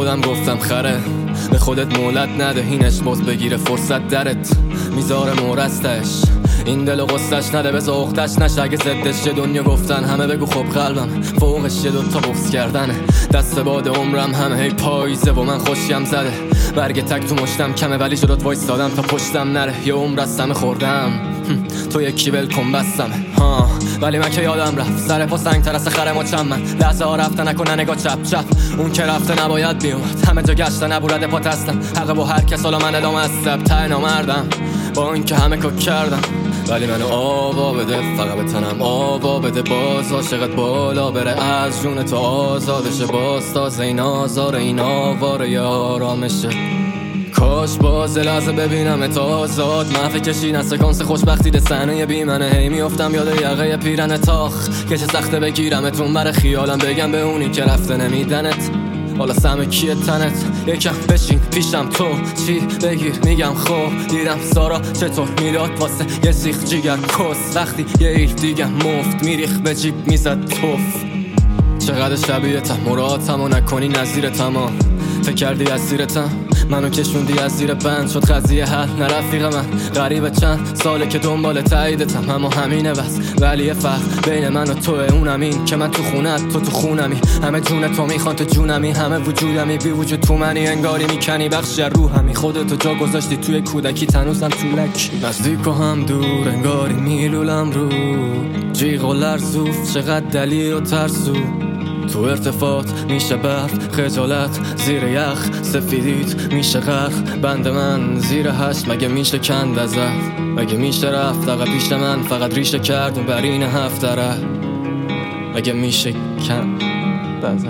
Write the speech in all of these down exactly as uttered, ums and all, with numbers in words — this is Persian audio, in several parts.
خودم گفتم خره، به خودت مولد نده، اینش باز بگیره فرصت درت میذاره مورستش، این دل و قصتش نده، بزا اختش نشه، اگه زدش یه دنیا گفتن همه بگو خب قلبم فوقش یه دوتا بغض کردنه، دست باد عمرم همه هی پاییزه و من خوشیم زده، برگ تک تو مشتم کمه ولی جلوت وایستادم تا پشتم نره، یه عمر از همه خوردم تو یکی ول کن بستمه ها، ولی من که یادم رفت سر پا سنگ ترس خرم و چم، من لحظه ها رفته نکنه نگاه چپ چپ، اون که رفته نباید بیومد، همه جا گشته نبورده پا تستم، حق با هر کس حالا من ادامه از سب ته نامردم، با این که همه کار کردم، ولی منو آوا بده، فقط به تنم آوا بده، باز عاشقت بالا بره، از جون تو آزادشه، باز تازه این آزار این آواره یا آرامشه، کاش باز لحظه ببینم تا آزاد، محفه کشید از سکانس خوشبختی ده صحنه بی منه، هی میافتم یاد یقه پیرن تاخ که چه سخته بگیرمتون بر خیالم، بگم به اونی که رفته نمیدنت، حالا سم کیه تنت، یکم بشین پیشم تو چی بگیر میگم خب، دیدم سارا چطور میداد واسه یه سیخ جیگر کس، وقتی یه ایل دیگه مفت میریخ به جیب میزد توف، چقدر شبیهتم مرادتم و نکنی نظیرتم، فکر کردی از زیرتم منو کشوندی از زیر بند، شد قضیه حل نه رفیق من، غریبه چند ساله که دنبال تاییدتم، اما همینه بس، ولی یه فرق بین من و توه، اونم این که من تو خونت تو تو خونمی، همه جون تو میخوان تو جونمی، همه وجودمی بی وجود تو منی، انگاری میکنی بخشی از روحمی، خودتو جا گذاشتی توی کودکی تنوزم تو لکی، نزدیک و هم دور انگاری میلولم رو جیغ و لرزوف، چقدر دلیل و ترسو، تو ارتفاعات میشه برد خجالت، زیر یخ سفیدیت میشه غرق، بند من زیر هشت مگه میشه کند ازت، مگه میشه رفت فقط پیش من، فقط ریشه کرد و بر این هفت داره، مگه میشه کند ازت،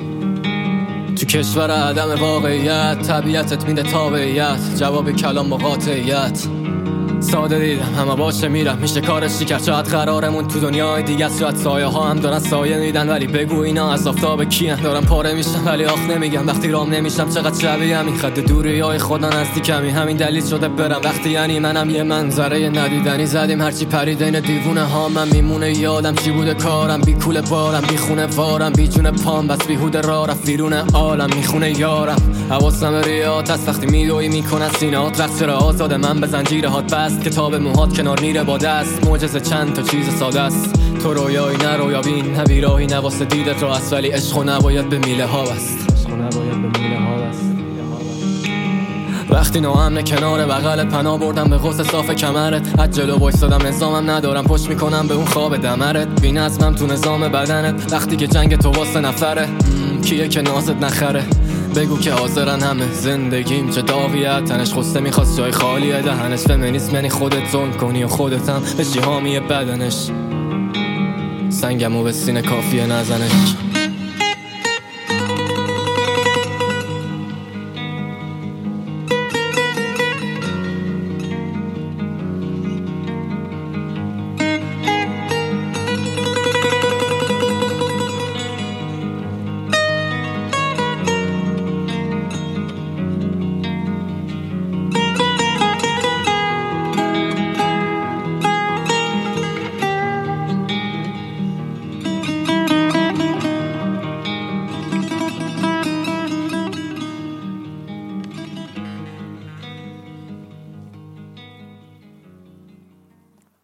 تو کشور عدم واقعیت طبیعتت میده تابعیت، جواب کلام با قاطعیت، ساده دیدم همه باشه میرم میشه کارشی کرد، شاید قرارمون تو دنیای دیگه است، شاید سایه ها هم دارن سایه میدن، ولی بگو اینا از آفتاب کیان، دارم پاره میشم ولی آخ نمیگم، وقتی رام نمیشم چقدر شبیه همین خط دوری های خدا نزدیکمی، همین دلیل شده برم وقتی یعنی منم یه منظره ندیدنی، زدیم هرچی پریدین دیوونه ها، من میمونه یادم چی بوده کارم، بی کوله بارم بی خونه وارم، بی جون پام بس بیهوده راه رفت بیرون عالم، میخونه یارم حواسم ریات هست، وقتی میدوی میکنه سینات، رقص چرا آزاده من به زنجیر هات بست، کتاب موهات کنار میره با دست، معجزه چند تا چیز ساده است، تو رویایی نه رویا بین نه بیراهی نه واسه دیدت رو است، ولی عشق و نباید به میله ها بست، عشق و نباید به میله ها بست، وقتی ناامنه کنار بغلت پناه بردم به غصه صاف کمرت، از جلو وایسادم نظامم ندارم پشت میکنم به اون خواب دمرت، بی نظمم تو نظام بدنت، وقتی که جنگ تو واسه نفره کیه که نازت نخره، بگو که حاضرن همه زندگیم چه داغیه، تنش خسته میخواست جای خالیه، دهنش فمینیسم یعنی خودت ظلم کنی و خودتم بشی حامی بدنش، سنگمو به سینه کافیه نزنش.